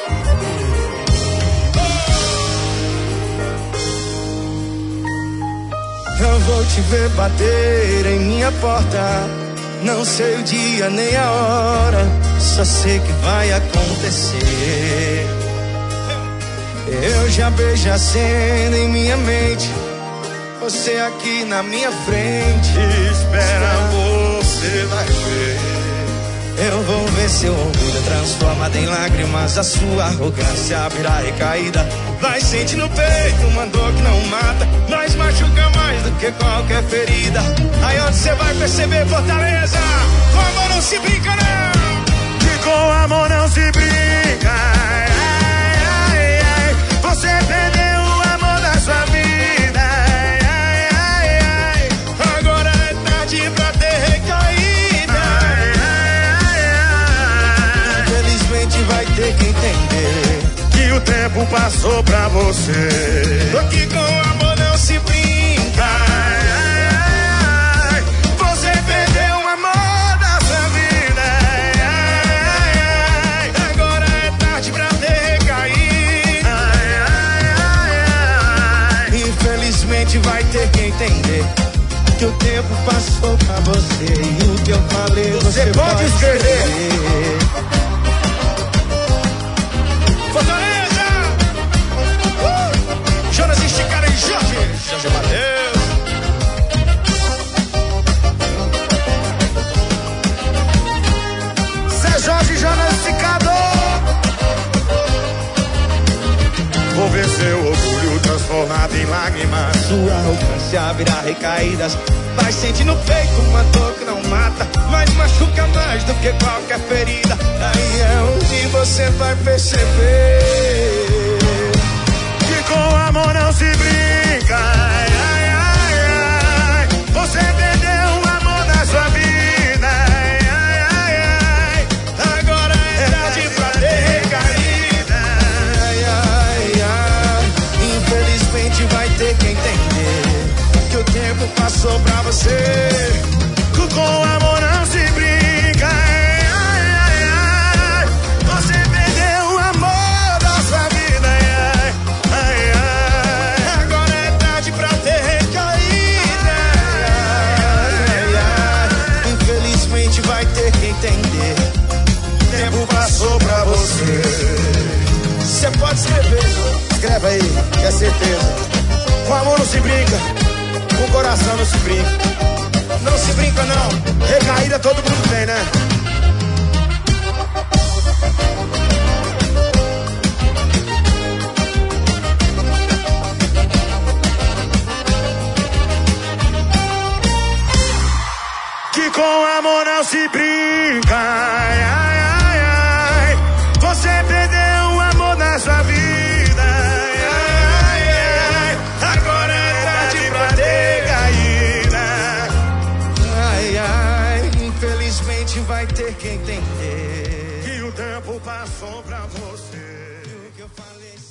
Eu vou te ver bater em minha porta. Não sei o dia nem a hora, só sei que vai acontecer. Eu já beijo a cena em minha mente, você aqui na minha frente. Espera, você vai ver. Eu vou ver seu orgulho transformado em lágrimas, a sua arrogância virar recaída. Vai sentir no peito uma dor que não mata, mas machuca mais do que qualquer ferida. Aí onde você vai perceber, Fortaleza, com amor não se brinca não. Que com amor não se brinca. Ai, ai, ai. Você perdeu o amor da sua vida. Ai, ai, ai, ai. Agora é tarde pra ter recaída. Ai, ai, ai. Infelizmente vai ter que entender que o tempo passou pra você. que com amor não se brinca. Ai, ai, ai. Você perdeu o amor da sua vida. Ai, ai, ai. Agora é tarde pra ter recaída. Ai, ai, ai, ai. Infelizmente vai ter que entender que o tempo passou pra você. E o que eu falei você pode escrever. Fortaleza! Jonas Esticada e Jorge Mateus. Zé Jorge e Jonas Esticado. Vou ver seu orgulho transformado em lágrimas. Sua arrogância virar recaídas. Vai sentir no peito uma dor que não mata, mas machuca mais do que qualquer ferida. Aí é onde você vai perceber Que com amor não se brinca. Ai, ai, ai, ai. Você perdeu o amor da sua vida. Ai, ai, ai, ai. agora é tarde pra ter recaída. Ai, ai, ai. Infelizmente vai ter que entender que o tempo passou pra você. Que com amor não se brinca. Ai, ai, ai, ai. Você perdeu o amor da sua vida. Ai, ai, ai. Agora é tarde pra ter recaída. Ai, ai. Infelizmente vai ter que entender. O tempo passou pra você. Você pode escrever. Escreve aí, que é certeza. Com amor não se brinca. Com o coração não se brinca. Não se brinca não. Recaída todo mundo tem, né? Que com amor não se brinca. Ai, ai, ai, ai. Você perdeu o amor da sua vida. Ai, ai, ai, ai. Agora é tarde pra ter caída. Ai, ai. Infelizmente vai ter que entender Que o tempo passou pra você. o que eu falei.